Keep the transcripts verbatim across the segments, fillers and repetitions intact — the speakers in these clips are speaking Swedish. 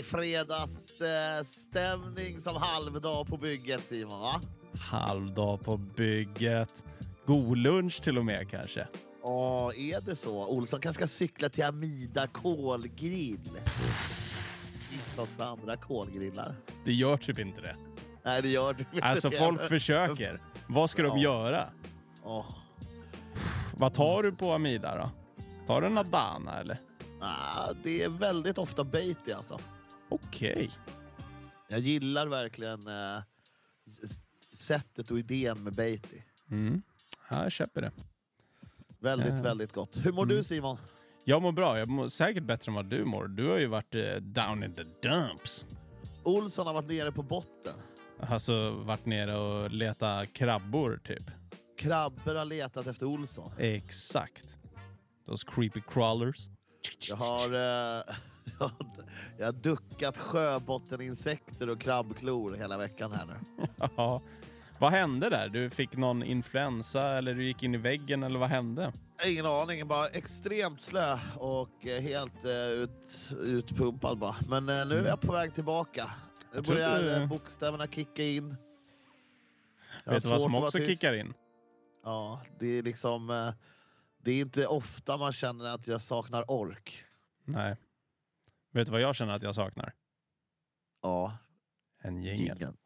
fredagsstämning som halvdag på bygget, Simon, va? Halvdag på bygget. God lunch till och med kanske. Ja, är det så? Olsson kanske ska cykla till Amida kolgrill. Gissa också andra kolgrillar. Det gör typ inte det. Nej, det gör det. Alltså folk försöker. Vad ska de Ja. göra? Oh. Vad tar du på Amida då? Tar du en Adana eller? Ah, det är väldigt ofta Beatty alltså. Okej. Okay. Jag gillar verkligen eh, sättet och idén med Beatty. Mm. Ja, jag köper det. Väldigt, uh. väldigt gott. Hur mår mm. du, Simon? Jag mår bra. Jag mår säkert bättre än vad du mår. Du har ju varit eh, down in the dumps. Olsson har varit nere på botten. Alltså varit nere och letat krabbor typ. Krabbor har letat efter Olsson. Exakt. Those creepy crawlers. Jag har, eh, jag, jag har duckat sjöbotteninsekter och krabbklor hela veckan här nu. Ja. Vad hände där? Du fick någon influensa eller du gick in i väggen eller vad hände? Ingen aning, bara extremt slö och eh, helt eh, ut, utpumpad bara. Men eh, nu är jag på väg tillbaka. Nu börjar du... eh, bokstäverna kicka in. Vet du vad som också kickar in? Ja, det är liksom... Eh, det är inte ofta man känner att jag saknar ork. Nej. Vet du vad jag känner att jag saknar? Ja. En jingel. Jingeln.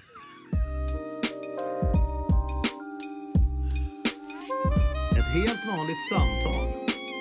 Ett helt vanligt samtal.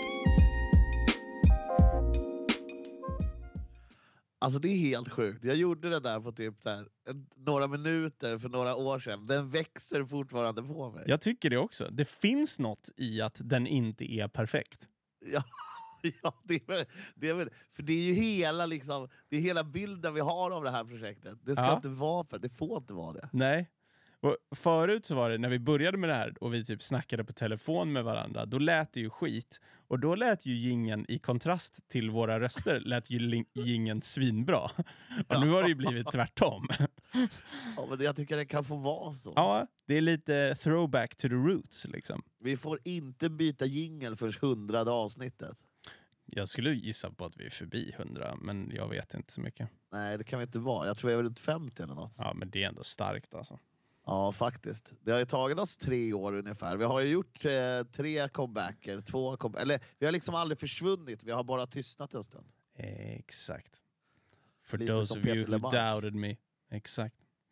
Alltså det är helt sjukt. Jag gjorde det där på typ så här, några minuter för några år sedan. Den växer fortfarande på mig. Jag tycker det också. Det finns något i att den inte är perfekt. Ja, ja det är väl, det är väl, för det är ju hela liksom, det är hela bilden vi har av det här projektet. Det ska ja. inte vara för, det får inte vara det. Nej. Och förut så var det, när vi började med det här och vi typ snackade på telefon med varandra, då lät det ju skit. Och då lät ju jingen i kontrast till våra röster, lät ju jingen svinbra. Och nu har det ju blivit tvärtom. Ja, men jag tycker det kan få vara så. Ja, det är lite throwback to the roots liksom. Vi får inte byta jingle för hundrade avsnittet. Jag skulle gissa på att vi är förbi hundra, men jag vet inte så mycket. Nej, det kan vi inte vara. Jag tror jag är runt femtio eller något. Ja, men det är ändå starkt alltså. Ja, faktiskt. Det har ju tagit oss tre år ungefär. Vi har ju gjort eh, tre comebacker, två come- eller vi har liksom aldrig försvunnit. Vi har bara tystnat en stund. Exakt. For Lite those som of you Peter who LeBlanc. doubted me. Exakt.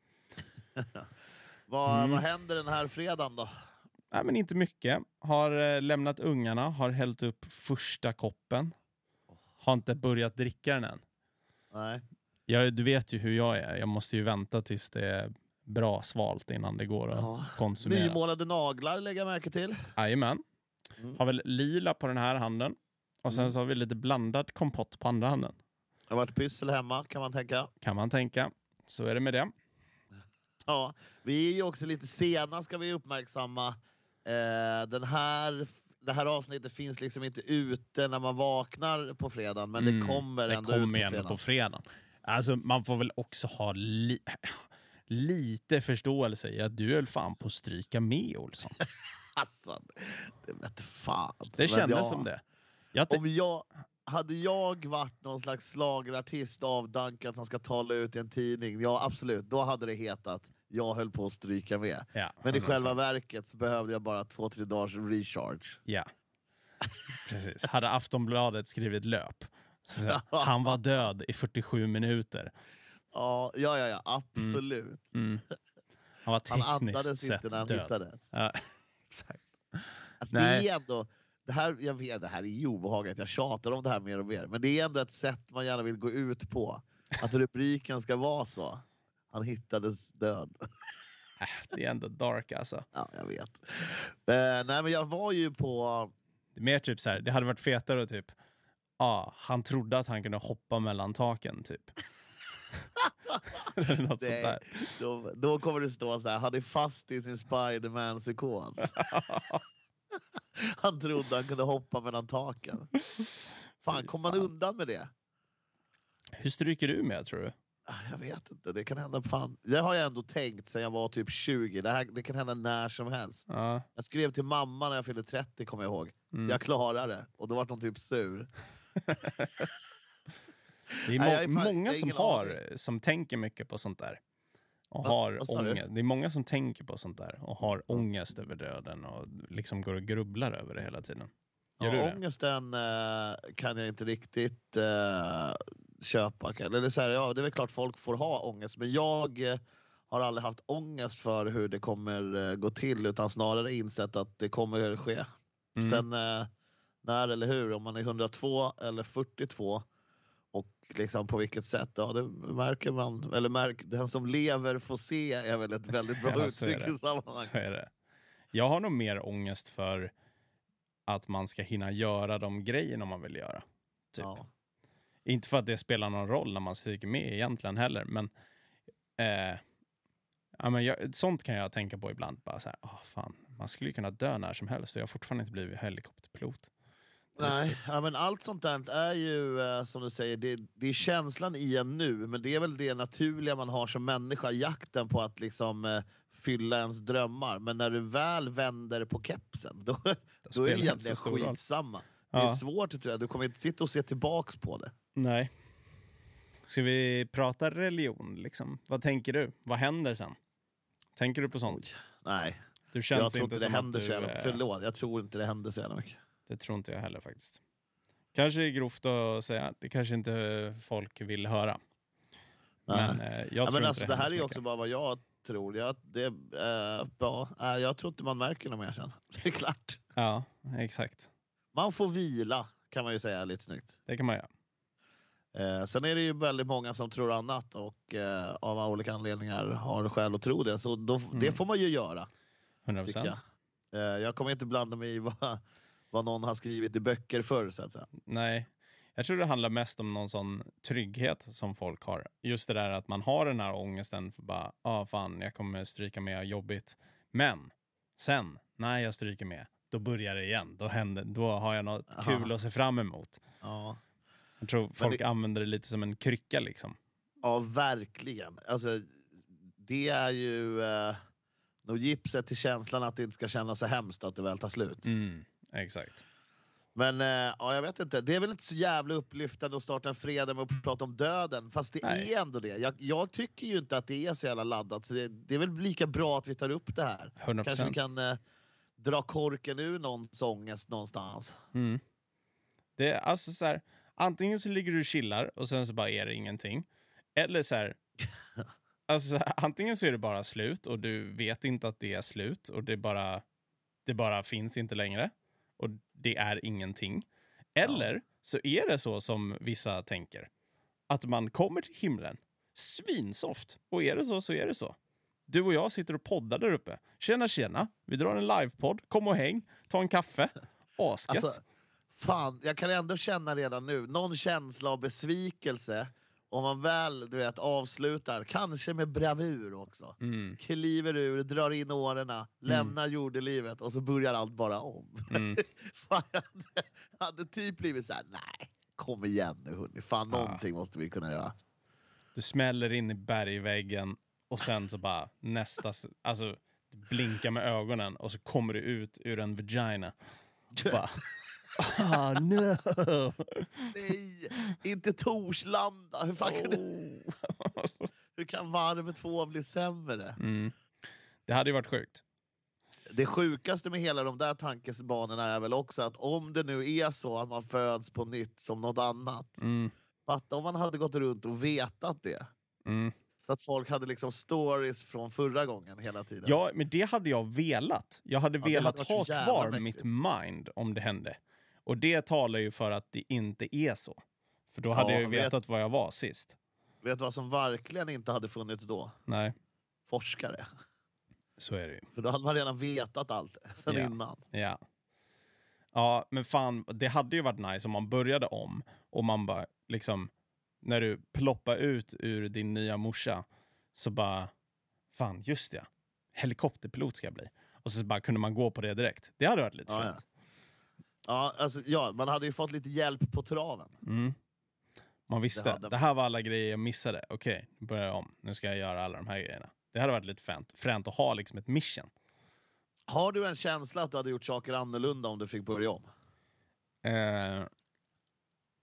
vad, Mm. vad händer den här fredagen då? Nej, men inte mycket. Har eh, lämnat ungarna, har hällt upp första koppen. Har inte börjat dricka den än. Nej. Jag, du vet ju hur jag är. Jag måste ju vänta tills det är bra svalt innan det går att Ja. konsumera. Nymålade naglar lägger jag märke till. Jajamän. Mm. Har väl lila på den här handen. Och sen Mm. så har vi lite blandad kompott på andra handen. Det har varit pyssel hemma, kan man tänka. Kan man tänka. Så är det med det. Ja, vi är ju också lite sena, ska vi uppmärksamma. Eh, den här, det här avsnittet finns liksom inte ute när man vaknar på fredagen, men Mm, det kommer det ändå kommer ut på ändå fredagen. på fredagen. Alltså man får väl också ha li- lite förståelse i att du höll fan på att stryka med, Olsson. Alltså, det vet fan. Det Men kändes jag, som det. Jag t- om jag, hade jag varit någon slags slagerartist avdankad som ska tala ut i en tidning, ja absolut, då hade det hetat jag höll på att stryka med. Ja, Men i hundra procent. själva verket så behövde jag bara två, tre dagars recharge. Ja, precis. Hade Aftonbladet skrivit löp. Så, han var död i fyrtiosju minuter. Ja, ja, ja, ja absolut. Mm. Han var Han tekniskt andades sett inte när han död. hittades. Ja, exakt. Alltså, Nej. det är ändå, det här, jag vet, det här är ju obehagligt, jag tjatar om det här mer och mer. Men det är ändå ett sätt man gärna vill gå ut på. Att rubriken ska vara så. Han hittades död. Äh, det är ändå dark alltså. Ja, jag vet. Eh, nej, men jag var ju på... Det är mer typ så här, det hade varit fetare och typ, ja, han trodde att han kunde hoppa mellan taken typ. Eller något sånt Nej, där. då, då kommer det stå så här, han är fast i sin Spider-Man-psykos. Han trodde han kunde hoppa mellan taken. Fan, kom man undan med det? Hur stryker du med, tror du? Jag vet inte, det kan hända fan. Det har jag ändå tänkt sedan jag var typ tjugo. Det, här, det kan hända när som helst. Ja. Jag skrev till mamma när jag fyllde trettio, kommer jag ihåg. Mm. Jag klarar det. Och då var hon typ sur. Det är, må- Nej, jag är fan- många jag har som ingen har, aning. som tänker mycket på sånt där. Och Vad- har vad sa du? ångest. Det är många som tänker på sånt där och har ångest över döden och liksom går och grubblar över det hela tiden. Gör du Ja, det? ångesten eh, kan jag inte riktigt eh, köpa. Eller det är, så här, ja, det är väl klart folk får ha ångest, men jag eh, har aldrig haft ångest för hur det kommer eh, gå till, utan snarare insett att det kommer ske. Mm. Sen eh, när eller hur, om man är hundratvå eller fyrtiotvå och liksom på vilket sätt, ja det märker man, eller märk, den som lever får se är väl ett väldigt bra Ja, så är uttryck det. i sammanhanget. Så är det. Jag har nog mer ångest för att man ska hinna göra de grejerna man vill göra. Typ. Ja. Inte för att det spelar någon roll när man stryker med egentligen heller, men, eh, ja, men jag, sånt kan jag tänka på ibland. Bara så här, oh, fan, man skulle ju kunna dö när som helst och jag har fortfarande inte blivit helikopterpilot. Nej, ja, men allt sånt där är ju eh, som du säger, det, det är känslan i en nu, men det är väl det naturliga man har som människa, jakten på att liksom eh, fylla ens drömmar. Men när du väl vänder på kepsen, då, då är det spelar inte egentligen så stor roll. skitsamma. Det Ja. är svårt, tror jag. Du kommer inte sitta och se tillbaks på det. Nej. Ska vi prata religion liksom? Vad tänker du? Vad händer sen? Tänker du på sånt? Nej, Du känns jag tror inte inte det som händer att så du... jävla, eh, förlåt, jag tror inte det händer så jävla mycket. Det tror inte jag heller faktiskt. Kanske är grovt att säga. Det kanske inte folk vill höra. Nej. Men eh, jag Ja, tror men inte alltså, det, det här händer är så ju också mycket. bara vad jag tror. Jag, det, eh, ja, nej, jag tror inte man märker något mer sen. Det är klart. Ja, exakt. Man får vila, kan man ju säga lite snyggt. Det kan man göra. Eh, sen är det ju väldigt många som tror annat och eh, av olika anledningar har skäl att tro det. Så då, det Mm. får man ju göra, hundra tycker procent. jag. Eh, jag kommer inte blanda mig i vad, vad någon har skrivit i böcker förr, så att säga. Nej. Jag tror det handlar mest om någon sån trygghet som folk har. Just det där att man har den här ångesten för bara, ja ah, fan, jag kommer stryka med jobbigt. Men sen, när jag stryker med, då börjar det igen. Då händer, då har jag något Aha. kul att se fram emot. Ja. Jag tror folk det- använder det lite som en krycka liksom. Ja, verkligen. Alltså, det är ju eh, nog gipset till känslan att det inte ska kännas så hemskt att det väl tar slut. Mm, exakt. Men eh, ja, jag vet inte, det är väl inte så jävla upplyftande att starta en fredag med att prata om döden, fast det Nej. är ändå det. Jag, jag tycker ju inte att det är så jävla laddat, så det, det är väl lika bra att vi tar upp det här. hundra Kanske vi procent. kan eh, dra korken ur någons ångest någonstans. Mm. Det är alltså så här, antingen så ligger du och chillar och sen så bara är det ingenting. Eller så här, alltså så här, antingen så är det bara slut och du vet inte att det är slut och det bara, det bara finns inte längre och det är ingenting. Eller så är det så som vissa tänker, att man kommer till himlen svinsoft, och är det så så är det så. Du och jag sitter och poddar där uppe. Tjena tjena, vi drar en livepodd, kom och häng, ta en kaffe. Asgött. Alltså, fan, jag kan ändå känna redan nu någon känsla av besvikelse om man väl, du vet, avslutar, kanske med bravur också. Mm. Kliver ur, drar in årorna, lämnar jordelivet och så börjar allt bara om. Mm. Fan, jag hade, hade typ blivit så här: nej, kom igen nu hörni. Fan, Ja. någonting måste vi kunna göra. Du smäller in i bergväggen och sen så bara nästa, alltså du blinkar med ögonen och så kommer du ut ur en vagina. Bara, ah no! Nej, inte Torslanda. Hur, fan kan det, Oh. hur kan varv två bli sämre? Mm. Det hade ju varit sjukt. Det sjukaste med hela de där tankesbanorna är väl också att om det nu är så att man föds på nytt som något annat. Mm. Fatta om man hade gått runt och vetat det. Mm. Så att folk hade liksom stories från förra gången hela tiden. Ja, men det hade jag velat. Jag hade Ja, det velat hade varit så ha jävla kvar mäktigt. mitt mind om det hände. Och det talar ju för att det inte är så. För då Ja, hade jag ju vet- vetat vad jag var sist. Vet du vad som verkligen inte hade funnits då? Nej, Forskare. så är det ju. För då hade man redan vetat allt sen Ja. innan. Ja. Ja, men fan, det hade ju varit nice om man började om och man bara liksom, när du ploppar ut ur din nya morsa så bara, fan just det, helikopterpilot ska jag bli. Och så bara kunde man gå på det direkt. Det hade varit lite Ja, fränt. Ja, alltså, ja, man hade ju fått lite hjälp på traven. Mm. Man visste, Det det, hade man. här var alla grejer jag missade. Okej, nu börjar jag om. Nu ska jag göra alla de här grejerna. Det hade varit lite fränt, fränt att ha liksom ett mission. Har du en känsla att du hade gjort saker annorlunda om du fick börja om? Eh,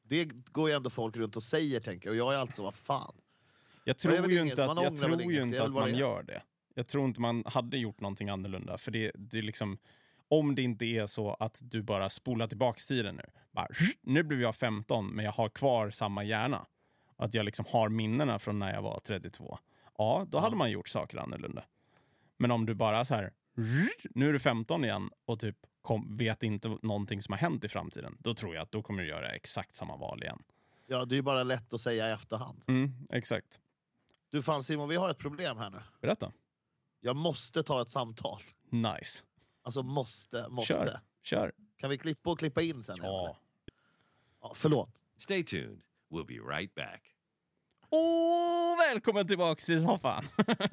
Det går ju ändå folk runt och säger, tänker jag. Och jag är alltså, vad fan. Jag tror ju inte att, jag tror ju inget, inte att man gör det. Jag tror inte man hade gjort någonting annorlunda. För det, det är liksom, om det inte är så att du bara spolar tillbaka tiden nu. Bara, nu blev jag femton, men jag har kvar samma hjärna. Att jag liksom har minnena från när jag var trettiotvå. Ja, då ja. hade man gjort saker annorlunda. Men om du bara så här, nu är du femton igen och typ kom, vet inte någonting som har hänt i framtiden. Då tror jag att då kommer du göra exakt samma val igen. Ja, det är ju bara lätt att säga i efterhand. Mm, exakt. Du fan Simon, vi har ett problem här nu. Berätta. Jag måste ta ett samtal. Nice. Alltså måste, måste. Kör, kör. Kan vi klippa och klippa in sen? Ja. Ja, förlåt. Stay tuned. We'll be right back. Åh, välkommen tillbaka till soffan.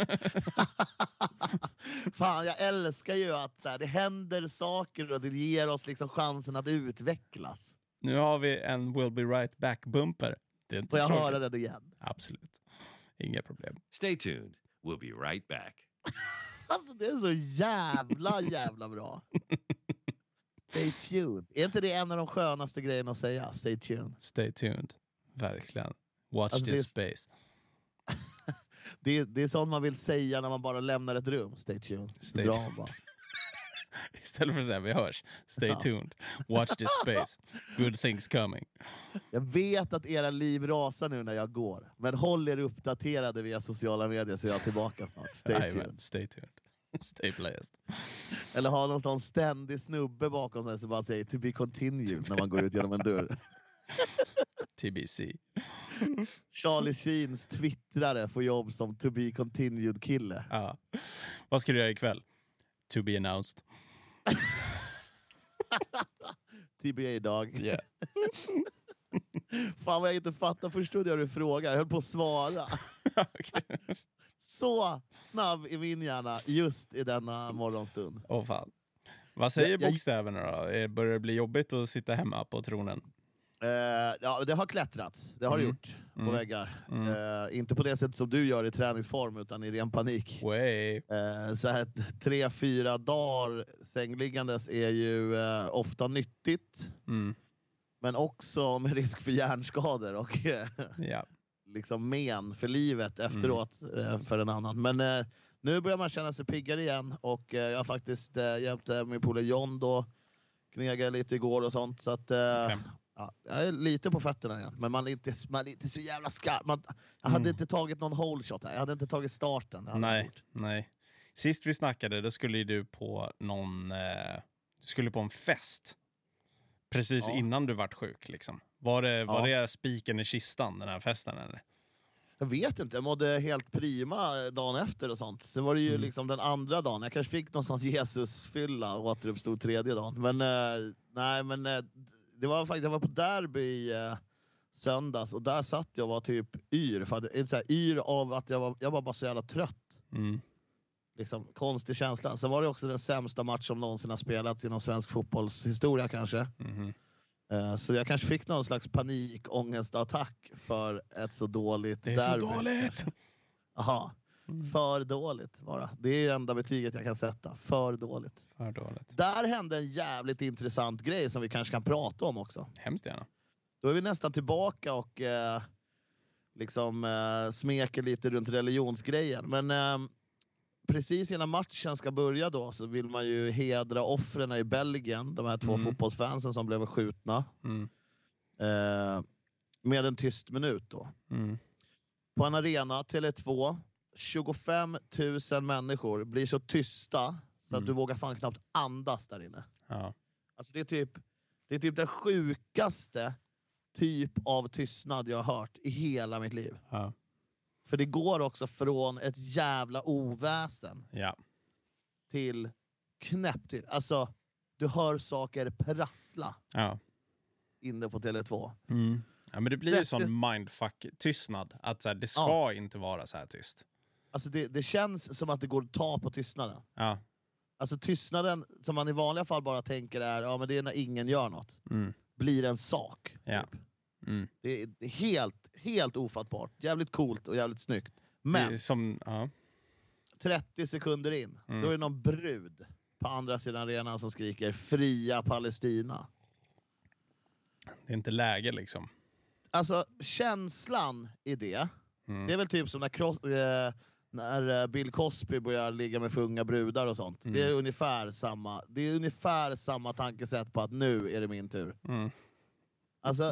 Fan, jag älskar ju att så här, det händer saker och det ger oss liksom chansen att utvecklas. Nu har vi en We'll be right back-bumper. Får jag höra det igen? Absolut. Inga problem. Stay tuned. We'll be right back. Alltså, det är så jävla, jävla bra. Stay tuned. Är inte det en av de skönaste grejerna att säga? Stay tuned. Stay tuned. Verkligen. Watch alltså, this det är, space. det, är, det är sånt man vill säga när man bara lämnar ett rum. Stay tuned. Stay bra, tuned. Bara. Istället för att säga vi hörs. Stay ja. tuned. Watch this space. Good things coming. Jag vet att era liv rasar nu när jag går. Men håll er uppdaterade via sociala medier så jag är tillbaka snart. Stay Amen. tuned. Stay tuned. Stay blessed. Eller ha någon sån ständig snubbe bakom sig som bara säger to be continued när man går ut genom en dörr. T B C. Charlie Sheens twittrare får jobb som to be continued kille. Ja. Vad ska du göra ikväll? To be announced. T B A-dag. Yeah. Fan vad jag inte fattar. Förstod jag du frågade. Jag höll på att svara. Okay. Så snabb i min hjärna just i denna morgonstund. Åh oh, fan. Vad säger jag, jag... bokstäverna då? Börjar det bli jobbigt att sitta hemma på tronen? Uh, ja, det har klättrat. Det har mm. det gjort på mm. väggar. Mm. Uh, inte på det sätt som du gör i träningsform utan i ren panik. Uh, så här, tre, fyra dagar sängliggandes är ju uh, ofta nyttigt. Mm. Men också med risk för hjärnskador och ja. liksom men för livet efteråt mm. uh, för en annan. Men uh, nu börjar man känna sig piggare igen och uh, jag har faktiskt uh, hjälpt uh, min polare John då knega lite igår och sånt. Så att... Uh, okay. Ja, jag är lite på fötterna igen, men man är inte, man är inte så jävla skarp. Man, jag hade mm. inte tagit någon hole shot här. Jag hade inte tagit starten. Nej, nej. Sist vi snackade, då skulle du på någon... Eh, du skulle på en fest. Precis ja. innan du vart sjuk, liksom. Var det, var ja. det spiken i kistan, den här festen, eller? Jag vet inte. Jag mådde helt prima dagen efter och sånt. Sen var det ju mm. liksom den andra dagen. Jag kanske fick någon sån Jesus-fylla och återuppstod tredje dagen. Men eh, nej, men... Eh, Det var faktiskt, jag var på derby i eh, söndags och där satt jag och var typ yr. För att, så här, yr av att jag var, jag var bara så jävla trött. Mm. Liksom, konstig känsla. Sen var det också den sämsta match som någonsin har spelats inom svensk fotbollshistoria kanske. Mm. Uh, så jag kanske fick någon slags panikångestattack för ett så dåligt derby. Det är derby. Så dåligt! Jaha. Mm. För dåligt bara. Det är enda betyget jag kan sätta. För dåligt. För dåligt. Där hände en jävligt intressant grej som vi kanske kan prata om också. Hemskt gärna. Då är vi nästan tillbaka och eh, liksom eh, smeker lite runt religionsgrejen. Men eh, precis innan matchen ska börja då så vill man ju hedra offren i Belgien. De här två mm. fotbollsfansen som blev skjutna. Mm. Eh, med en tyst minut då. Mm. På en arena, Tele två. tjugofem tusen människor blir så tysta så mm. att du vågar fan knappt andas där inne. Ja. Alltså det är typ det är typ den sjukaste typ av tystnad jag har hört i hela mitt liv. Ja. För det går också från ett jävla oväsen ja. till knäpptyst. Alltså du hör saker prassla. Ja. Inne på Tele två. Mm. Ja, men det blir ju sån mindfuck-tystnad. Att så här, det ska ja. inte vara så här tyst. Alltså det, det känns som att det går att ta på tystnaden. Ja. Alltså tystnaden som man i vanliga fall bara tänker är ja men det är när ingen gör något. Mm. Blir en sak. Ja. Typ. Mm. Det är, det är helt, helt ofattbart. Jävligt coolt och jävligt snyggt. Men som, ja. trettio sekunder in, mm. då är det någon brud på andra sidan arenan som skriker fria Palestina. Det är inte läge liksom. alltså känslan i det, Mm. det är väl typ som när, Cros- eh, när eh, Bill Cosby börjar ligga med för unga brudar och sånt. Mm. Det är ungefär samma, det är ungefär samma tankesätt på att nu är det min tur. Mm. Alltså,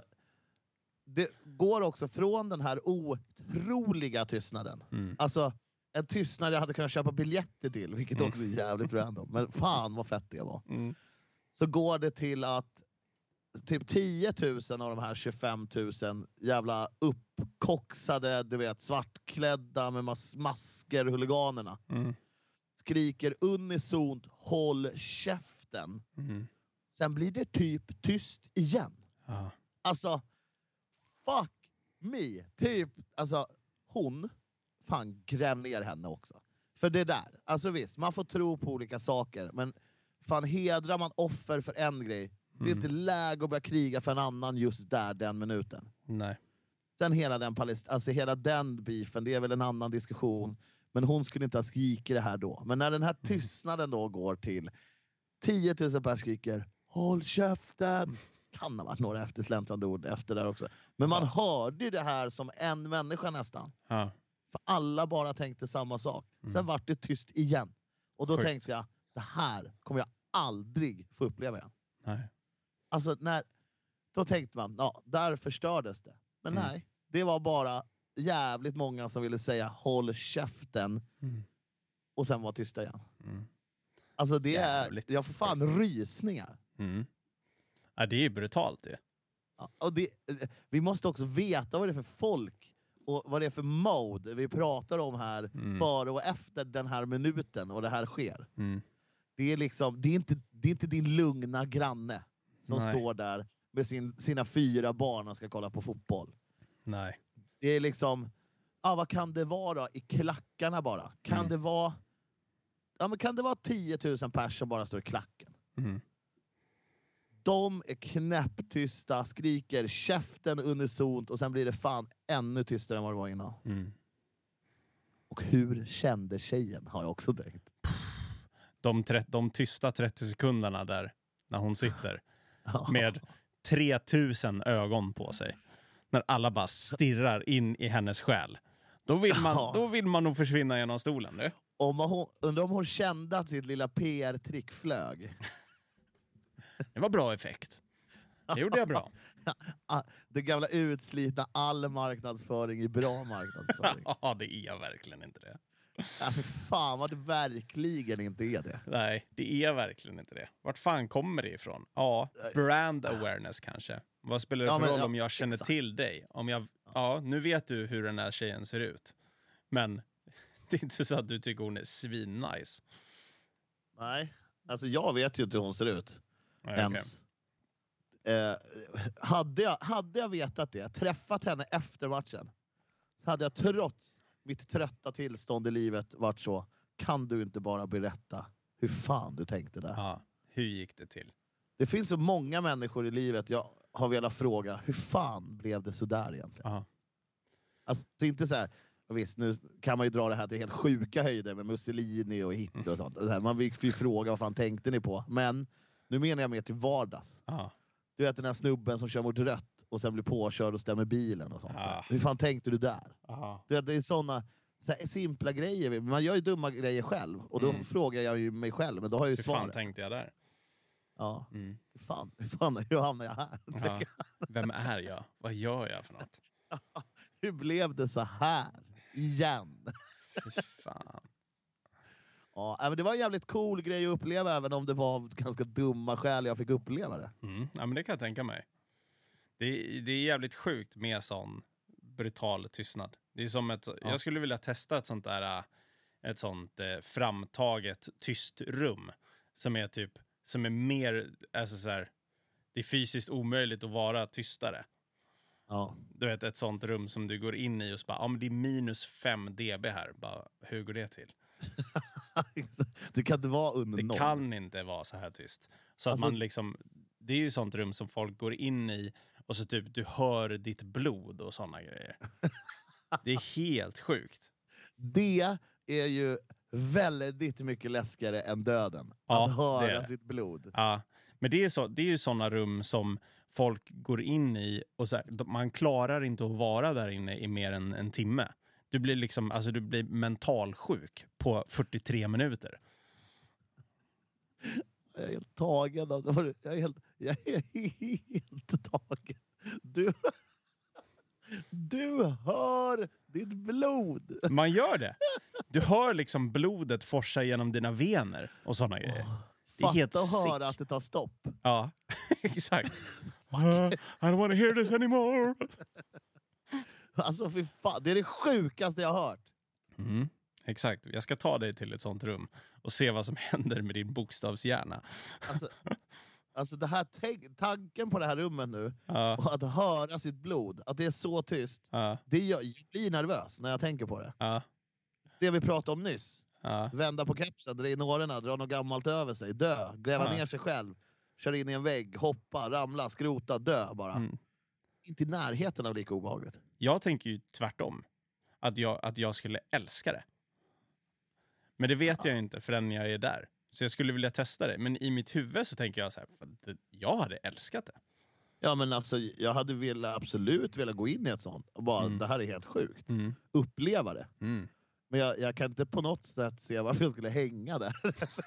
det går också från den här otroliga tystnaden. Mm. Alltså, en tystnad jag hade kunnat köpa biljetter till, vilket Mm. också är jävligt random. Men fan vad fett det var. Mm. Så går det till att typ tio tusen av de här tjugofem tusen jävla uppkoxade, du vet, svartklädda med mas- masker huliganerna Mm. skriker unisont håll käften. Mm. Sen blir det typ tyst igen. Ja. Alltså, fuck me. Typ, alltså hon, fan gräv ner henne också. För det där, alltså visst, man får tro på olika saker, men fan hedrar man offer för en grej, det är Mm. inte läge att börja kriga för en annan just där, den minuten. Nej. Sen hela den palest- alltså hela den beefen, det är väl en annan diskussion. Men hon skulle inte ha skrikit det här då. Men när den här tystnaden då går till tio tusen pers skriker håll käften. Kan ha varit några eftersläntrande ord efter där också. Men man hörde ju det här som en människa nästan. Ja. För alla bara tänkte samma sak. Sen Mm. vart det tyst igen. Och då Sjukt. tänkte jag, det här kommer jag aldrig få uppleva igen. Nej. Alltså när, då tänkte man, ja, där förstördes det. Men Mm. nej, det var bara jävligt många som ville säga håll käften Mm. och sen var tysta igen. Mm. Alltså det Jävligt är, jag får fan sjukt. rysningar. Mm. Ja, det är brutalt det. Ja, och det, vi måste också veta vad det är för folk och vad det är för mode vi pratar om här Mm. före och efter den här minuten och det här sker. Mm. Det är liksom, det är inte, det är inte din lugna granne som Nej. står där med sin, sina fyra barn och ska kolla på fotboll. Nej. Det är liksom, ah, vad kan det vara då? I klackarna bara. Kan Mm. det vara ja, men kan det vara tio tusen personer som bara står i klacken? Mm. De är knäpptysta, skriker käften unisont och sen blir det fan ännu tystare än vad det var innan. Mm. Och hur kände tjejen har jag också tänkt. De, tre- de tysta trettio sekunderna där när hon sitter Ja. med tre tusen ögon på sig. När alla bara stirrar in i hennes själ. Då vill man, Ja. då vill man nog försvinna genom stolen. Du. Om hon, undrar om hon kände att sitt lilla P R-trick flög. Det var bra effekt. Det gjorde jag bra. Ah, det gamla utslitna, all marknadsföring i bra marknadsföring. Ja, det är verkligen inte det. Ja, för fan vad det verkligen inte är det. Nej, det är verkligen inte det. Vart fan kommer det ifrån? Ja, brand awareness kanske. Vad spelar det Ja, för men, roll ja, om jag känner exakt. till dig? Om jag, ja, nu vet du hur den här tjejen ser ut. Men det är inte så att du tycker hon är svinnice. Nej, alltså jag vet ju inte hur hon ser ut. Nej, okej. Ens. Eh, hade, jag, hade jag vetat det, träffat henne efter matchen, så hade jag trots mitt trötta tillstånd i livet varit så, kan du inte bara berätta hur fan du tänkte där? Ja, hur gick det till? Det finns så många människor i livet jag har velat fråga, hur fan blev det så där egentligen? Aha. Alltså inte så här, visst nu kan man ju dra det här till helt sjuka höjder med Mussolini och Hitler och sånt. Och så här, man fick ju fråga vad fan tänkte ni på? Men nu menar jag mer till vardags. Ja. Du vet den här snubben som kör mot rött och sen blir påkörd och stämmer bilen och sånt. Så här. Ah. Hur fan tänkte du där? Aha. Du vet, det är såna så här, simpla grejer. Man gör ju dumma grejer själv. Och då Mm. frågar jag ju mig själv. Men då har jag ju Hur fan svaret. tänkte jag där? Ja. Mm. Hur fan, hur fan, hur hamnar jag här? Ja. Vem är jag? Vad gör jag för något? Hur blev det så här? Igen. Fy fan. Ja, men det var en jävligt cool grej att uppleva, även om det var av ganska dumma skäl jag fick uppleva det. Mm. Ja, men det kan jag tänka mig. Det är, det är jävligt sjukt med sån brutal tystnad. Det är som ett, jag skulle vilja testa ett sånt där, ett sånt eh, framtaget tyst rum som är typ, som är mer, alltså så här, det är fysiskt omöjligt att vara tystare. Ja. Du vet, ett sånt rum som du går in i och så bara, ja men det är minus fem dB här. Bara, hur går det till? Det kan inte vara under Det noll. kan inte vara så här tyst. Så Alltså- att man liksom, det är ju sånt rum som folk går in i och så typ du hör ditt blod och såna grejer. Det är helt sjukt. Det är ju väldigt mycket läskigare än döden. Ja, att höra det är det. sitt blod. Ja, Men det är, så, det är ju sådana rum som folk går in i och så här, man klarar inte att vara där inne i mer än en timme. Du blir liksom, alltså du blir mentalsjuk på fyrtiotre minuter. Jag är helt tagen av det. Jag är helt, jag är helt tagen. Du, du hör ditt blod. Man gör det. Du hör liksom blodet forsa genom dina vener och sådana grejer. Det är helt Fatta att sick. höra att det tar stopp. Ja, exakt. uh, I don't want to hear this anymore. Alltså fy fan, det är det sjukaste jag har hört. Mm, exakt. Jag ska ta dig till ett sånt rum och se vad som händer med din bokstavshjärna. Alltså, alltså det här tänk, tanken på det här rummet nu, Ja, och att höra sitt blod, att det är så tyst, ja, det gör, jag blir nervös när jag tänker på det. ja, Det vi pratade om nyss. ja. Vända på kepsen, dra in årorna, dra något gammalt över sig, dö, gräva Ja. ner sig själv, köra in i en vägg, hoppa, ramla, skrota, dö bara. Mm. Inte i närheten av lika obehagligt. Jag tänker ju tvärtom. Att jag, att jag skulle älska det. Men det vet jag ju inte förrän jag är där. Så jag skulle vilja testa det. Men i mitt huvud så tänker jag så här, jag hade älskat det. Ja men alltså, jag hade velat, absolut velat gå in i ett sånt och bara, Mm. det här är helt sjukt. Mm. Uppleva det. Mm. Men jag, jag kan inte på något sätt se varför jag skulle hänga där.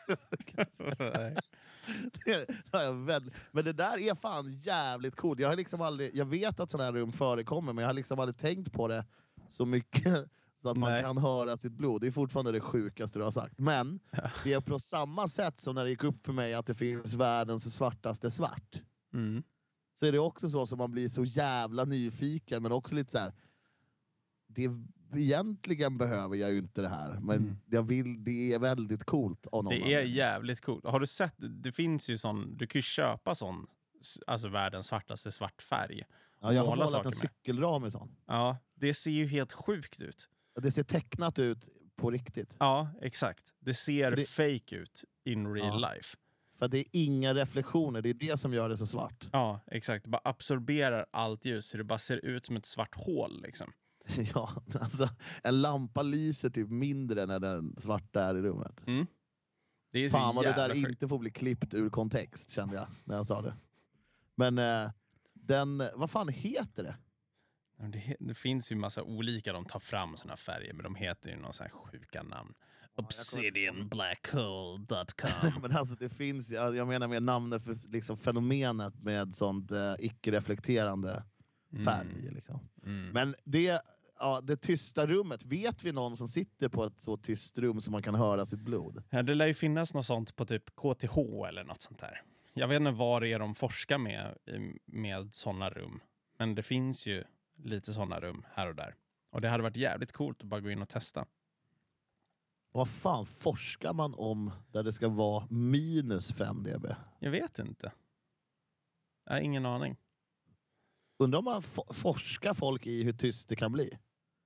Det har jag väl- Men det där är fan jävligt coolt. Jag har liksom aldrig, jag vet att sådana här rum förekommer, men jag har liksom aldrig tänkt på det så mycket så att man Nej. kan höra sitt blod. Det är fortfarande det sjukaste du har sagt. Men det är på samma sätt som när det gick upp för mig att det finns världens svartaste svart. Mm. Så är det också så som man blir så jävla nyfiken, men också lite så här. Det egentligen behöver jag ju inte det här, men Mm. jag vill, det är väldigt coolt av någon Det är anledning. jävligt coolt. Har du sett, det finns ju sån, du kan ju köpa sån, alltså världens svartaste svart färg. Ja, jag har måla målat saker en med. cykelram i sån. Ja, det ser ju helt sjukt ut. Och det ser tecknat ut på riktigt. Ja, exakt. Det ser För det- fake ut in real Ja. life. För det är inga reflektioner, det är det som gör det så svart. Ja, exakt. Det bara absorberar allt ljus så det bara ser ut som ett svart hål liksom. Ja, alltså en lampa lyser typ mindre när den svarta är i rummet. Det är så Fan vad det jävla där sjukt. inte får bli klippt ur kontext, kände jag när jag sa det. Men eh, den, vad fan heter det? Men Det, det finns ju massa olika de tar fram såna färger, men de heter ju någon sån här sjuka namn. obsidian black hole dot com. Men alltså det finns, jag, jag menar med namnet för liksom fenomenet med sånt eh, icke-reflekterande färg. Liksom. Mm. Men det, ja, det tysta rummet, vet vi någon som sitter på ett så tyst rum som man kan höra sitt blod? Ja, det lär ju finnas något sånt på typ K T H eller något sånt där. Jag vet inte vad det är de forskar med i- med såna rum. Men det finns ju lite såna rum här och där. Och det hade varit jävligt coolt att bara gå in och testa. Vad fan forskar man om där det ska vara minus fem decibel? Jag vet inte. Jag har ingen aning. Undrar om man fo- forskar folk i hur tyst det kan bli?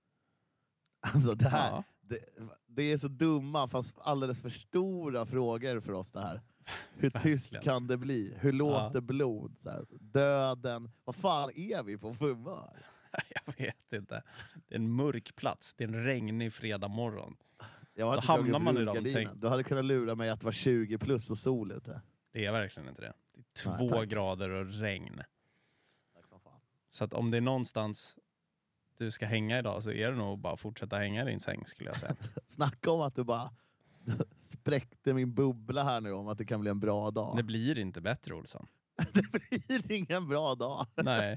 Alltså det här, Ja. det, det är så dumma fast alldeles för stora frågor för oss det här. Hur tyst Verkligen. kan det bli? Hur låter blod? Så här, döden? Vad fan är vi på för humör? Jag vet inte. Det är en mörk plats. Det är en regnig fredag morgon. Jag har Då inte hamnar dragit man i upp de rullgardinen. tänk- Du hade kunnat lura mig att det var tjugo plus och sol ute. Det är verkligen inte det. Det är Nej, två tack. grader och regn. Tack som fan. Så att om det är någonstans du ska hänga idag så är det nog bara att fortsätta hänga i din säng skulle jag säga. Snacka om att du bara spräckte min bubbla här nu om att det kan bli en bra dag. Det blir inte bättre, Olsson. Det blir ingen bra dag. Nej.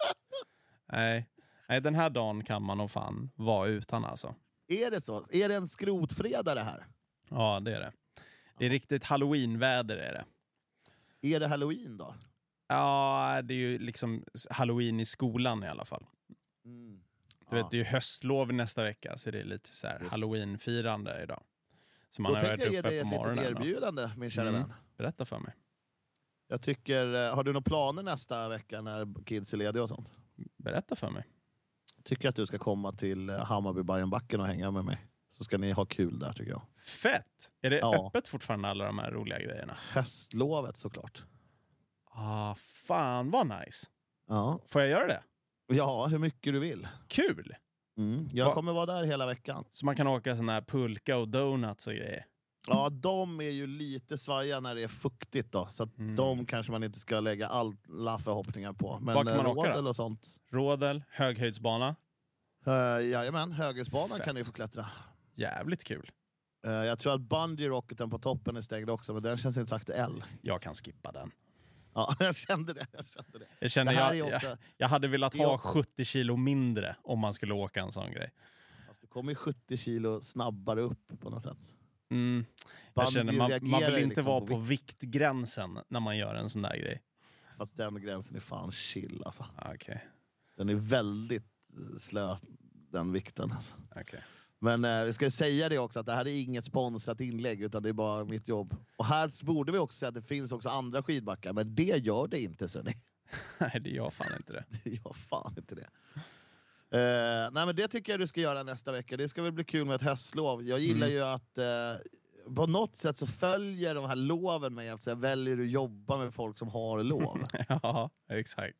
Nej. Nej, den här dagen kan man nog fan vara utan alltså. Är det så? Är det en skrotfredag det här? Ja, det är det. Det är riktigt halloweenväder är det. Är det halloween då? Ja, det är ju liksom halloween i skolan i alla fall. Mm. Du vet, det är ju höstlov nästa vecka så det är lite så här Just. halloween-firande idag. Så man Då har tänkte jag varit ge uppe dig på ett litet morgonen. och- erbjudande, min kära Mm. vän. Berätta för mig. Jag tycker, eh, har du några planer nästa vecka när kids är lediga och sånt? Berätta för mig. Tycker att du ska komma till eh, Hammarby Bajenbacken och hänga med mig. Så ska ni ha kul där tycker jag. Fett! Är det Ja. öppet fortfarande alla de här roliga grejerna? Höstlovet såklart. Ah, fan vad nice. Ja, Får jag göra det? ja hur mycket du vill. Kul! Mm. Jag Va- kommer vara där hela veckan. Så man kan åka sån här pulka och donuts och grejer. Ja, de är ju lite svajiga när det är fuktigt då. Så att Mm. de kanske man inte ska lägga alla förhoppningar på. Men Var kan man åka då? rådel och sånt. Rådel, höghöjdsbana. Uh, jajamän, höghöjdsbanan Fett. kan ni få klättra. Jävligt kul. Uh, jag tror att bungee rocketen på toppen är stängd också, men den känns inte så aktuell. Jag kan skippa den. Ja, jag kände det. Jag kände det. Jag, kände Det här jag, är också- jag, jag hade velat det är ha också- sjuttio kilo mindre om man skulle åka en sån grej. Fast du kommer ju sjuttio kilo snabbare upp på något sätt. Mm. Jag Bungee känner, man, man reagerar vill ju inte liksom vara på på vikt. viktgränsen när man gör en sån där grej. Fast den gränsen är fan chill alltså. Ah, Okej, Den är väldigt slö, den vikten alltså. okej. Men eh, vi ska säga det också att det här är inget sponsrat inlägg utan det är bara mitt jobb. Och här borde vi också säga att det finns också andra skidbackar, men det gör det inte, så ni. Nej, det gör fan inte det. Det gör fan inte det. Eh, nej men det tycker jag du ska göra nästa vecka. Det ska väl bli kul med ett höstlov. Jag gillar Mm. ju att eh, på något sätt så följer de här loven mig. Alltså jag väljer att jobba med folk som har lov. Ja, exakt.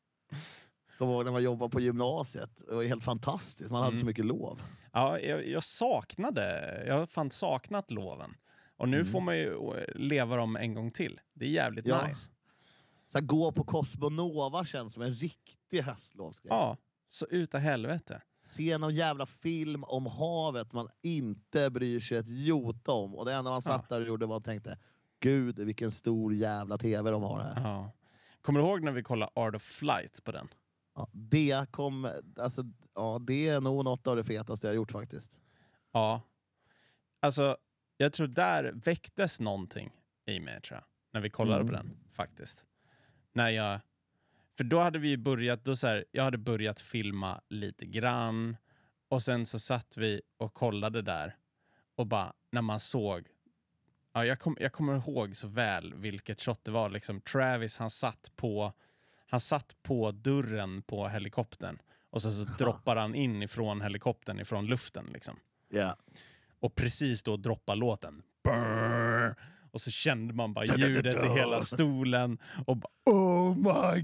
Kommer ihåg när man jobbade på gymnasiet. Det var helt fantastiskt. Man hade Mm. så mycket lov. Ja, jag, jag saknade, jag har fan saknat loven. Och nu Mm. får man ju leva dem en gång till. Det är jävligt Ja. nice. Så här, gå på Cosmonova känns som en riktig höstlovsgrej. Ja, så utav helvete. Se någon jävla film om havet man inte bryr sig ett jota om. Och det enda man satt där och gjorde var att tänkte, gud vilken stor jävla tv de har här. Ja. Kommer du ihåg när vi kollade Art of Flight på den? Ja, det kom, alltså, ja, det är nog något av det fetaste jag gjort faktiskt. Ja. Alltså, jag tror där väcktes någonting i mig, tror jag. När vi kollade Mm. på den, faktiskt. När jag... För då hade vi börjat, då så här, jag hade börjat filma lite grann. Och sen så satt vi och kollade där. Och bara, när man såg... Ja, jag, kom, jag kommer ihåg så väl vilket shot det var. Liksom, Travis, han satt på... Han satt på dörren på helikoptern. Och så, så droppar han in ifrån helikoptern, ifrån luften liksom. Ja. Och precis då droppar låten. Brrr! Och så kände man bara ljudet i hela stolen. Och bara, oh my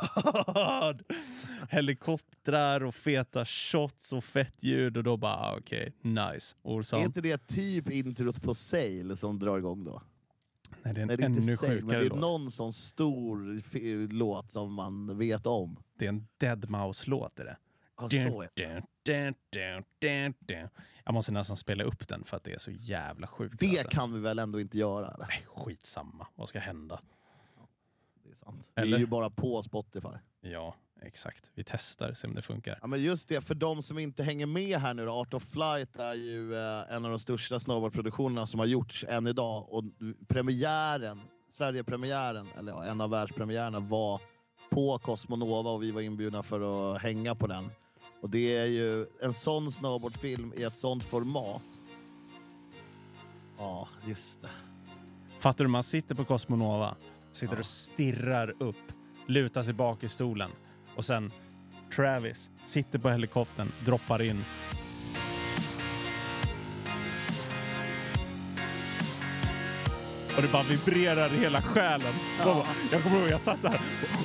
god! Helikoptrar och feta shots och fett ljud. Och då bara, okej, okay, nice. Är inte det typ introt på Sail som drar igång då? Nej, det är en Nej, det är inte ännu Sail, men sjukare det är låt. någon sån stor f- låt som man vet om. Det är en Dead Mouse-låt är det. Ja, Dun, så heter det. dun, dun, dun, dun. Jag måste nästan spela upp den för att det är så jävla sjukt. Det alltså. kan vi väl ändå inte göra? Eller? Nej, skitsamma. Vad ska hända? Det är sant. Vi Eller? är ju bara på Spotify. Ja, exakt. Vi testar, se om det funkar. Ja, men just det, för de som inte hänger med här nu då, Art of Flight är ju eh, en av de största snowboardproduktionerna som har gjorts än idag. Och premiären, Sverige-premiären, eller ja, en av världspremiärerna var på Cosmonova och vi var inbjudna för att hänga på den. Och det är ju en sån snowboardfilm i ett sånt format. Ja, just det. Fattar du, man sitter på Cosmonova, sitter Ja. och stirrar upp, lutar sig bak i stolen och sen Travis sitter på helikoptern, droppar in. Och det bara vibrerar i hela själen. Ja. Jag kommer ihåg, jag satt där.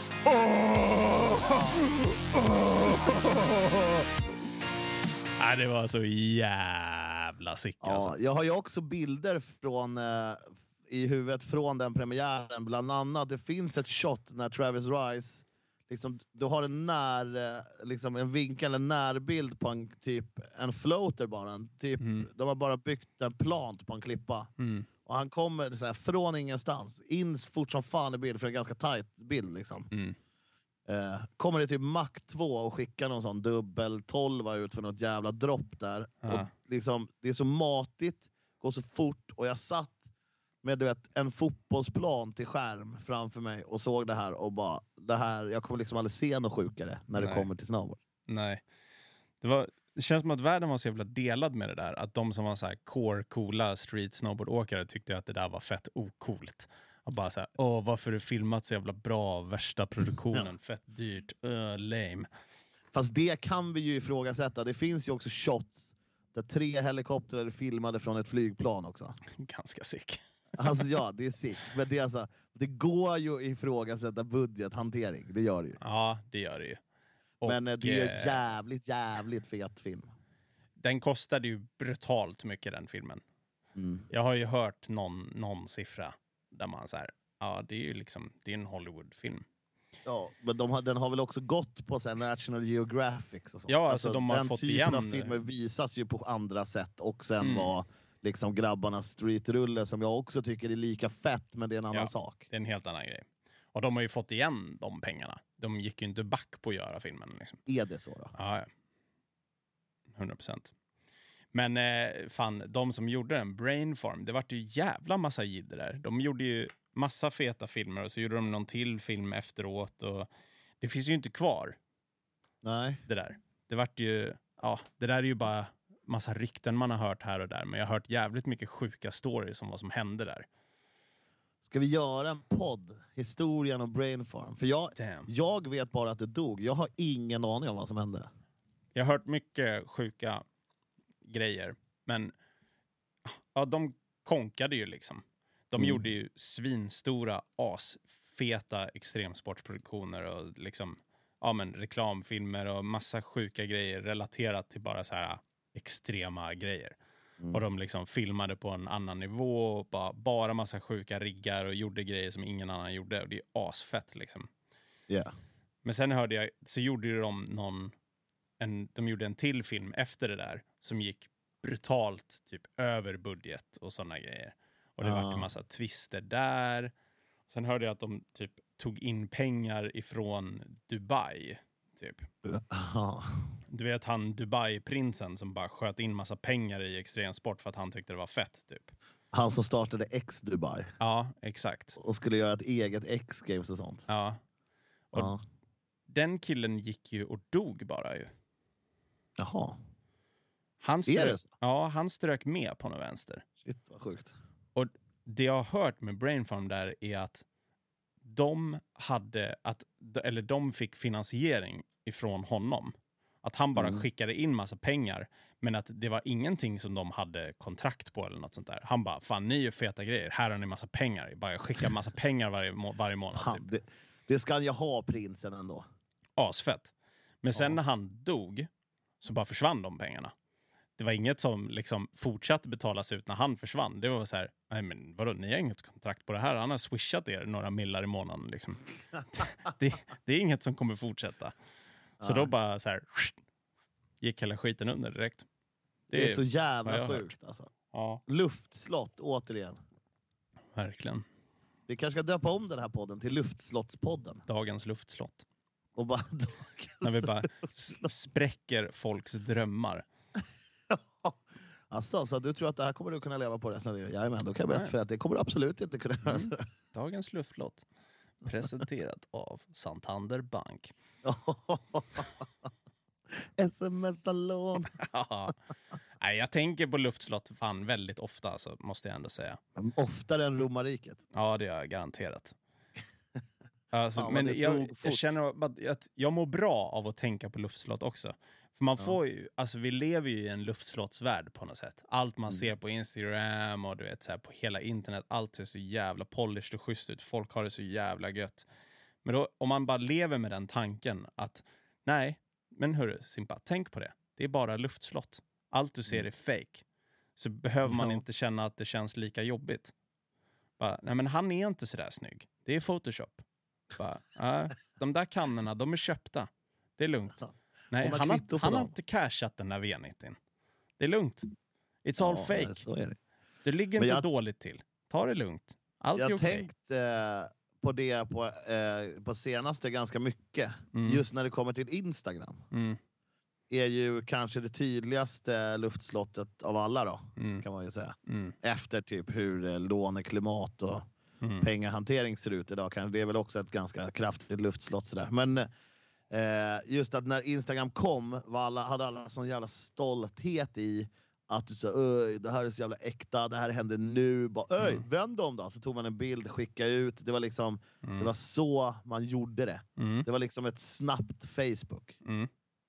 Nej, det var så jävla sick alltså. Ja, jag har ju också bilder från eh, i huvudet från den premiären. Bland annat, det finns ett shot när Travis Rice, liksom, du har en när, eh, liksom en vinkel, en närbild på en typ en floater bara. En, typ, Mm. De har bara byggt en plant på en klippa. Mm. Och han kommer så här, från ingenstans, in fort som fan i bild, för en ganska tight bild liksom. Mm. Eh, kommer det typ Mach två och skickar någon sån dubbel tolva ut för något jävla dropp där. Ja. Och liksom, det är så matigt, går så fort. Och jag satt med du vet, en fotbollsplan till skärm framför mig och såg det här och bara, det här, jag kommer liksom aldrig se något sjukare när det Nej. kommer till snowboard. Nej. Det, var, det känns som att världen var så jävla delad med det där. Att de som var så här core, coola street snowboardåkare tyckte att det där var fett ocoolt. Och bara så här, åh, varför är det filmat så jävla bra? Värsta produktionen, Ja. fett dyrt, uh, lame. Fast det kan vi ju ifrågasätta. Det finns ju också shots där tre helikoptrar är filmade från ett flygplan också. Ganska sick. Alltså ja, det är sick. Men det, är alltså, det går ju att ifrågasätta budgethantering. Det gör det ju. Ja, det gör det ju. Och, Men eh, det är ju eh, en jävligt, jävligt fet film. den kostade ju brutalt mycket, den filmen. Mm. Jag har ju hört någon, någon siffra där man så här, ja det är ju liksom, det är en Hollywoodfilm. Ja, men de har, den har väl också gått på så här National Geographic och sånt. Ja, alltså, de har den fått typen igen- av filmer visas ju på andra sätt och sen Mm. var liksom grabbarnas streetrulle som jag också tycker är lika fett, men det är en annan Ja. sak. Det är en helt annan grej. Och de har ju fått igen de pengarna. De gick ju inte back på att göra filmen. Liksom. Är det så då? Ja, ja. hundra procent. Men eh, fan, de som gjorde den, Brainform, det vart ju jävla massa jidder där. De gjorde ju massa feta filmer och så gjorde de någon till film efteråt. Och det finns ju inte kvar, Nej. det där. Det vart ju, ja, det där är ju bara massa rykten man har hört här och där. Men jag har hört jävligt mycket sjuka stories om vad som hände där. Ska vi göra en podd? Historien om Brainfarm. För jag, Damn. jag vet bara att det dog. Jag har ingen aning om vad som hände. Jag har hört mycket sjuka grejer. Men ja, de konkade ju liksom. De Mm. gjorde ju svinstora, asfeta extremsportproduktioner och liksom, ja men reklamfilmer och massa sjuka grejer relaterat till bara så här extrema grejer. Mm. Och de liksom filmade på en annan nivå och bara, bara massa sjuka riggar och gjorde grejer som ingen annan gjorde. Och det är asfett liksom. Yeah. Men sen hörde jag, så gjorde ju de någon, en, de gjorde en till film efter det där som gick brutalt typ över budget och sådana grejer. Och det Ah. var en massa twister där. Sen hörde jag att de typ tog in pengar ifrån Dubai typ. Ja. Du vet han Dubai-prinsen som bara sköt in massa pengar i extremsport för att han tyckte det var fett typ. Han som startade X-Dubai Ja, exakt. och skulle göra ett eget X-Games och sånt. Ja. Och Ja. den killen gick ju och dog bara ju. Jaha. Han Är strök, det så? ja, han strök med på något vänster. Shit, vad sjukt. Och det jag har hört med Brainfarm där är att de hade, att, eller de fick finansiering ifrån honom. Att han bara Mm. skickade in massa pengar, men att det var ingenting som de hade kontrakt på eller något sånt där. Han bara, fan ni är feta grejer, här har ni massa pengar. Bara skicka massa pengar varje, må- varje månad. Han, Typ. det, det ska han ju ha, prinsen ändå. Asfett. Men sen Ja. när han dog så bara försvann de pengarna. Det var inget som liksom fortsatte betalas ut när han försvann. Det var så här, nej men vadå, ni har inget kontrakt på det här. Han har swishat er några millar i månaden. Liksom. det, det är inget som kommer fortsätta. Så Ja. då bara så här, gick hela skiten under direkt. Det är så vad jag jävla har sjukt. Alltså. Ja, Luftslott, återigen. verkligen. Vi kanske ska döpa om den här podden till Luftslottspodden. Dagens luftslott. Och bara När vi bara s- spräcker folks drömmar. Alltså, så du tror att det här kommer du kunna leva på resten av livet? Jajamän, då kan jag berätta Nej. för att det kommer du absolut inte kunna göra. Mm. Dagens luftlott. Presenterat av Santander Bank. Sms-lån. Ja. Nej, jag tänker på luftslott fan väldigt ofta, alltså, måste jag ändå säga. Oftare än romarriket. Ja, det har jag garanterat. Alltså, Ja, men men det jag, dog fort. jag känner att- att jag mår bra av att tänka på luftslott också. För man Ja. får ju, alltså vi lever ju i en luftslottsvärld på något sätt. Allt man Mm. ser på Instagram och du vet så här, på hela internet, allt ser så jävla polished och schysst ut. Folk har det så jävla gött. Men då, om man bara lever med den tanken att nej, men hörru Simpa, tänk på det. Det är bara luftslott. Allt du ser Mm. är fake. Så behöver man Ja. inte känna att det känns lika jobbigt. Bara, nej men han är inte så där snygg. Det är Photoshop. Bara, äh, de där kannorna, de är köpta. Det är lugnt. Ja. Nej, Om man han har, kvitto på han har dem. inte cashat den där V nittio. Det är lugnt. It's all Ja, fake. så är det. Du ligger Men inte jag- dåligt till. Ta det lugnt. Allt är Jag okej. tänkte eh, på det på, eh, på senaste ganska mycket. Mm. Just när det kommer till Instagram. Mm, Är ju kanske det tydligaste luftslottet av alla då, mm, kan man ju säga. mm, Efter typ hur eh, låneklimat och mm. pengahantering ser ut idag. Kan- Det är väl också ett ganska kraftigt luftslott sådär. Men eh, just att när Instagram kom var alla, hade alla sån jävla stolthet i att du sa öj, det här är så jävla äkta, det här händer nu. Bara, öj, Mm. vänd om då. Så tog man en bild, skickade ut. Det var liksom, Mm. det var så man gjorde det. Mm. Det var liksom ett snabbt Facebook. Mm.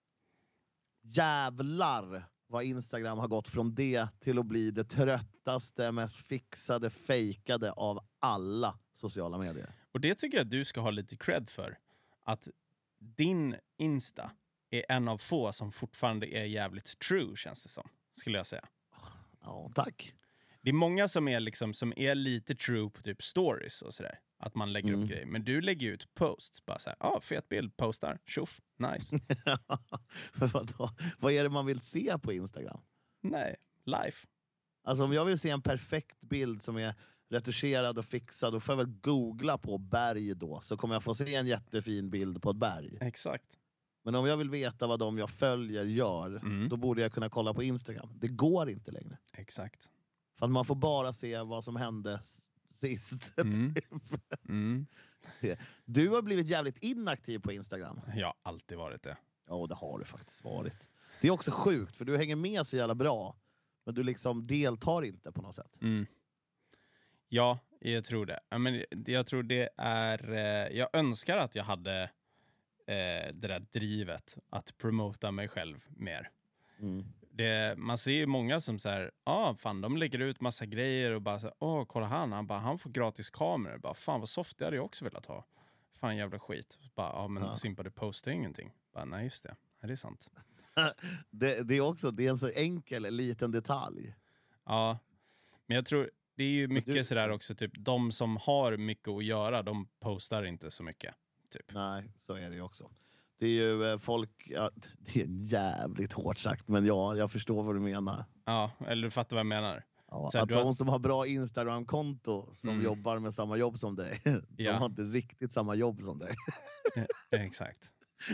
Jävlar vad Instagram har gått från det till att bli det tröttaste, mest fixade, fejkade av alla sociala medier. Och det tycker jag att du ska ha lite cred för. Att din Insta är en av få som fortfarande är jävligt true, känns det som. Skulle jag säga. Ja, tack. Det är många som är, liksom, som är lite true på typ stories och sådär. Att man lägger Mm. upp grejer. Men du lägger ut posts. Bara såhär, ja, ah, fet bild, postar, tjoff, nice. Vadå? Vad är det man vill se på Instagram? Nej, life. Alltså om jag vill se en perfekt bild som är retuscherad och fixad, då får jag väl googla på berg då. Så kommer jag få se en jättefin bild på ett berg. Exakt. Men om jag vill veta vad de jag följer gör, Mm. då borde jag kunna kolla på Instagram. Det går inte längre. Exakt. För att man får bara se vad som hände s- sist. Mm. Mm. Du har blivit jävligt inaktiv på Instagram. Jag har alltid varit det. Ja, det har du faktiskt varit. Det är också sjukt, för du hänger med så jävla bra. Men du liksom deltar inte på något sätt. Mm. Ja, jag tror det. Jag, men, jag tror det är... Eh, jag önskar att jag hade eh, det där drivet att promota mig själv mer. Mm. Det, man ser ju många som så här, ja ah, fan, de lägger ut massa grejer och bara så här, åh, kolla han, han bara, han får gratis kameror. Bara, fan vad soft, det hade jag också velat ha. Fan jävla skit. Bara, ja men Ja. Simpa, du postar ju ingenting. Bara, nej just det, nej, det är sant. Det, det är också det är en så enkel liten detalj. Ja, men jag tror, det är ju mycket du- sådär också, typ, de som har mycket att göra, de postar inte så mycket. Typ. Nej, så är det ju också. Det är ju eh, folk, ja, det är jävligt hårt sagt, men ja, jag förstår vad du menar. Ja, eller du fattar vad jag menar. Ja, Så här, att du har- de som har bra Instagram-konto som Mm. jobbar med samma jobb som dig, Ja. de har inte riktigt samma jobb som dig. Ja, exakt.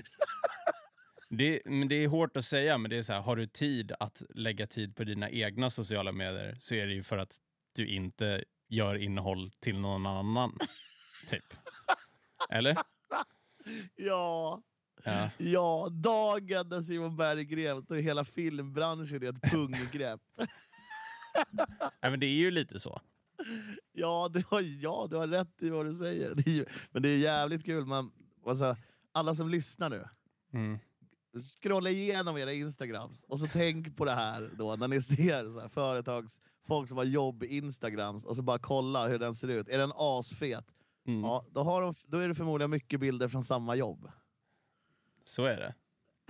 Det, men det är hårt att säga, men det är så här, har du tid att lägga tid på dina egna sociala medier så är det ju för att du inte gör innehåll till någon annan. Typ. Eller? Ja, Ja. ja, dagen när Simon Berggren och hela filmbranschen är ett punggrepp. Ja, men det är ju lite så. Ja, du har, ja, du har rätt i vad du säger. Det är ju, men det är jävligt kul. Man, alltså, alla som lyssnar nu, Mm. scrolla igenom era Instagrams och så tänk på det här då när ni ser så här, företags, folk som har jobb i Instagrams och så bara kolla hur den ser ut. Är den asfet? Mm. Ja, då, har de, då är det förmodligen mycket bilder från samma jobb. Så är det.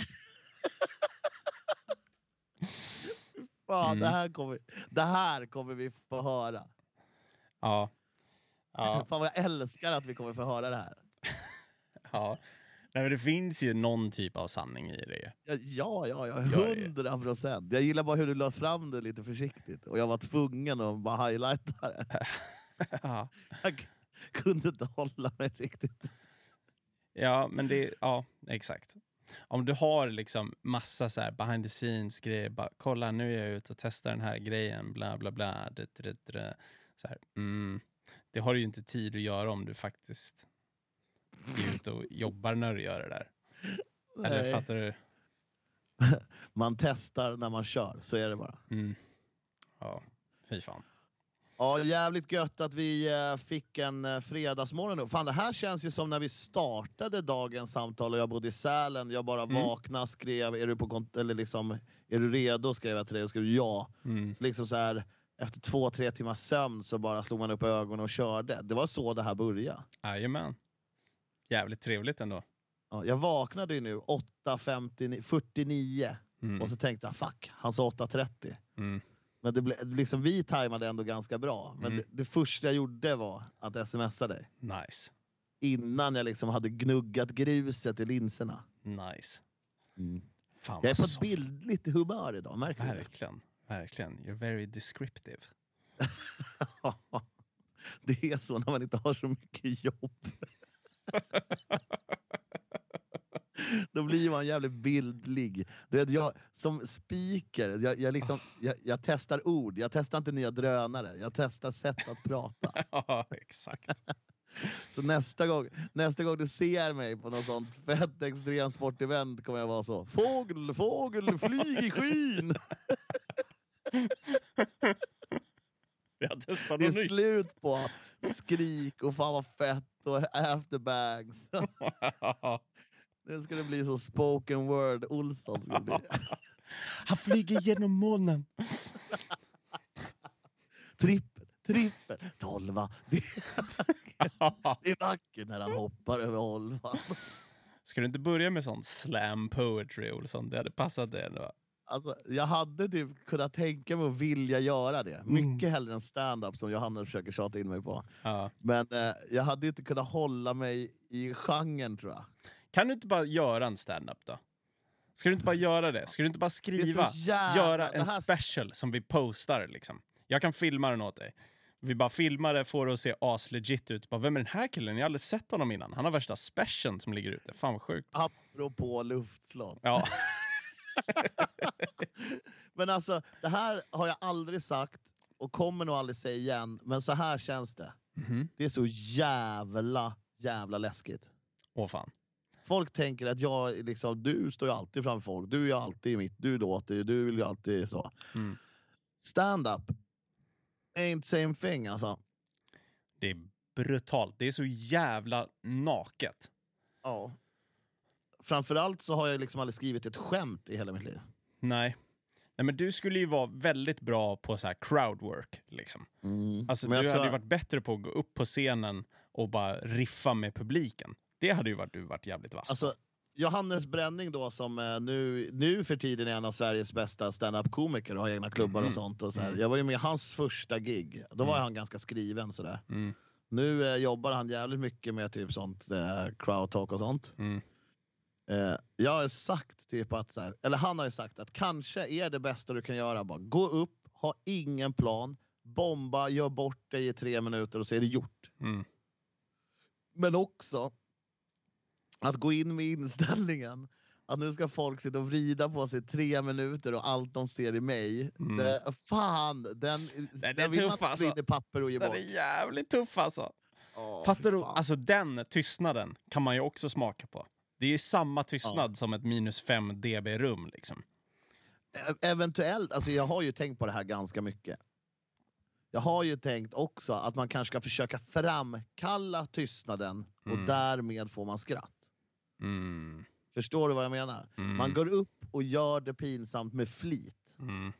Fan, Mm. det, här kommer, det här kommer vi få höra. Ja. Ja. Fan vad jag älskar att vi kommer få höra det här. Ja. Nej, men det finns ju någon typ av sanning i det. Ja, ja, ja, ja Gör det. hundra procent. Jag gillar bara hur du la fram det lite försiktigt. Och jag var tvungen att bara highlighta det. Ja. Jag kunde inte hålla mig riktigt. Ja, men det, ja, exakt. Om du har liksom massa så här behind the scenes grejer, bara kolla nu är jag ute och testar den här grejen, bla bla bla, det, det, det, så här, mm, det har du ju inte tid att göra om du faktiskt är ute och jobbar när du gör det där. Eller Nej. fattar du? Man testar när man kör, så är det bara. Mm. Ja, fy fan. Ja, jävligt gött att vi eh, fick en eh, fredagsmorgon nu. Fan, det här känns ju som när vi startade dagens samtal och jag bodde i Sälen. Jag bara Mm. vaknade, skrev, är du på kont- eller liksom, är du redo? Skrev jag till dig och skrev ja. Mm. Så liksom så här, efter två, tre timmars sömn så bara slog man upp ögonen och körde. Det var så det här började. Jajamän. Jävligt trevligt ändå. Ja, jag vaknade ju nu åtta fyrtionio Mm. och så tänkte jag fuck, han sa åtta trettio. Mm. Men det ble, liksom, vi tajmade ändå ganska bra. Men Mm. det, det första jag gjorde var att smsa dig. Nice. Innan jag liksom hade gnuggat gruset i linserna. Nice. Fan, Jag är vad på ett soft. bildligt humör idag, märker du det? Verkligen. Verkligen. You're very descriptive. Det är så när man inte har så mycket jobb. Då blir man jävligt bildlig. Du vet, jag, som speaker, jag, jag, liksom, jag, jag testar ord. Jag testar inte nya drönare. Jag testar sätt att prata. Ja, exakt. Så nästa gång, nästa gång du ser mig på något sånt fett extremsportevent kommer jag vara så. Fågel, fågel, flyg i skyn! Jag testar Det är något nytt. slut på skrik och fan vad fett och afterbangs. Nu ska det bli så spoken word Olsson ska det bli. Han flyger genom molnen. Trippel, trippel, tolva. Det, det är vackert när han hoppar över holvan. Ska du inte börja med sån slam poetry, Olsson? Det hade passat dig ändå. Alltså, jag hade typ kunnat tänka mig att vilja göra det. Mm. Mycket hellre än stand-up som Johannes försöker tjata in mig på. Ja. Men eh, jag hade inte kunnat hålla mig i genren, tror jag. Kan du inte bara göra en stand-up då? Ska du inte bara göra det? Ska du inte bara skriva? jävla- Göra en det här- special som vi postar liksom. Jag kan filma den åt dig. Vi bara filmar det, får det att se as-legit ut. Bara, vem är den här killen? Jag har aldrig sett honom innan. Han har värsta specialen som ligger ute. Fan vad sjukt. Apropå luftslott. Ja. Men alltså, det här har jag aldrig sagt och kommer nog aldrig säga igen. Men så här känns det. Mhm. Det är så jävla, jävla läskigt. Åh fan. Folk tänker att jag liksom, du står ju alltid framför folk. Du är ju alltid i mitt, du låter ju, du vill ju alltid så. Mm. Stand-up ain't same thing alltså. Det är brutalt. Det är så jävla naket. Ja. Framförallt så har jag liksom aldrig skrivit ett skämt i hela mitt liv. Nej. Nej, men du skulle ju vara väldigt bra på så här crowdwork liksom. Alltså Men jag du tror hade ju jag- varit bättre på att gå upp på scenen och bara riffa med publiken. Det hade ju varit du varit jävligt vass på. Alltså, Johannes Bränning då som eh, nu, nu för tiden är en av Sveriges bästa stand-up-komiker och har egna klubbar Mhm. och sånt. Och så här. Mm. Jag var ju med i hans första gig. Då var Mm. han ganska skriven sådär. Mm. Nu eh, jobbar han jävligt mycket med typ sånt eh, crowd talk och sånt. Mm. Eh, jag har sagt typ att så här, eller han har ju sagt att kanske är det bästa du kan göra bara gå upp, ha ingen plan, bomba, gör bort dig i tre minuter och så är det gjort. Mm. Men också att gå in med inställningen att nu ska folk sitta och vrida på sig tre minuter och allt de ser i mig. Mm. Det, fan, den, är den vill man tuff, inte slå in alltså. i papper och ge Den bort. är jävligt tuff alltså. Åh, Fattar fy du? fan. Alltså den tystnaden kan man ju också smaka på. Det är ju samma tystnad som ett minus fem dB-rum liksom. E- Eventuellt, alltså jag har ju tänkt på det här ganska mycket. Jag har ju tänkt också att man kanske ska försöka framkalla tystnaden och Mm. därmed får man skratt. Mm. Förstår du vad jag menar? Mm. Man går upp och gör det pinsamt med flit. Mm.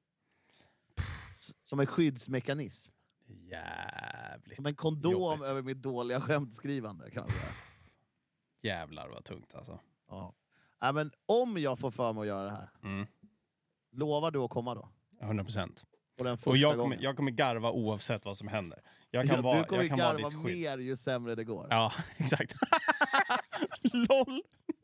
S- Som en skyddsmekanism. Jävligt Som en kondom jobbigt. över mitt dåliga skämtskrivande. Kan man säga. Jävlar vad tungt alltså. Ja. Nej, men om jag får för mig att göra det här, Mm. lovar du att komma då? hundra procent. Och, den första Och jag kommer, gången. jag kommer garva oavsett vad som händer. Jag kan Ja, vara, du kommer jag kan vara garva ditt skydd. mer ju sämre det går. Ja, exakt. LOL!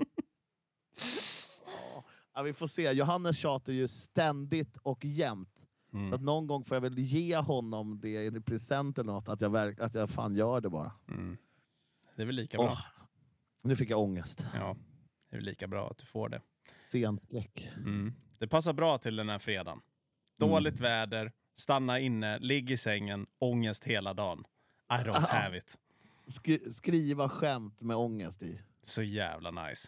Ja. Ja, vi får se. Johannes tjatar ju ständigt och jämt. Så Mm. att någon gång får jag väl ge honom det i present eller något. Att jag, verk, att jag fan gör det bara. Mm. Det är väl lika bra. Åh, nu fick jag ångest. Ja, det är väl lika bra att du får det. Scenskräck. Mm. Det passar bra till den här fredagen. Dåligt väder, stanna inne, ligg i sängen, ångest hela dagen. I don't have it. Sk- skriva skämt med ångest i. Så jävla nice.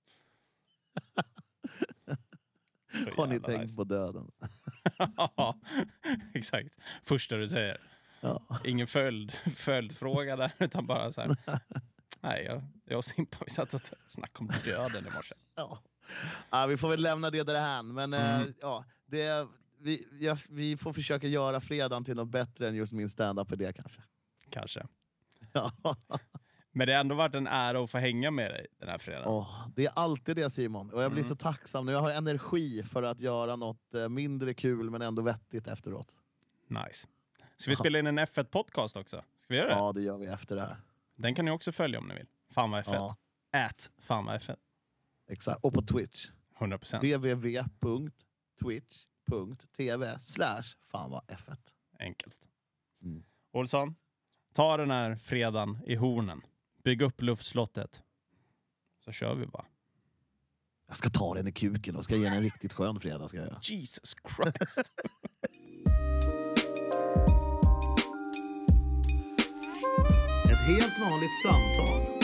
Så Har ni jävla tänkt nice. på döden? Ja, exakt. Första du säger. Ja. Ingen följd, följdfråga där, utan bara så här. Nej, jag, jag och Simpa, vi satt och snackade om döden i morse. Ja. Ja, vi får väl lämna det därhän. Men Mm. eh, ja, det, vi, ja, vi får försöka göra fredagen till något bättre än just min stand-up-idé kanske. Kanske. Ja. Men det har ändå varit en ära att få hänga med dig den här fredagen. Åh, det är alltid det, Simon. Och jag blir Mm. så tacksam nu. Jag har energi för att göra något eh, mindre kul men ändå vettigt efteråt. Nice. Ska vi spela in en F ett-podcast också? Ska vi göra det? Ja, det gör vi efter det här. Den kan ni också följa om ni vill. Fan vad F ett. Ja, Ät fan vad F ett. exakt. Och på Twitch. hundra procent. www punkt twitch punkt tv slash fan vad F ett. Enkelt. Mm. Olsson, ta den här fredagen i hornen. Bygg upp luftslottet. Så kör vi bara. Jag ska ta den i kuken och ska ge den en riktigt skön fredag. Ska jag göra. Jesus Christ. Ett helt vanligt samtal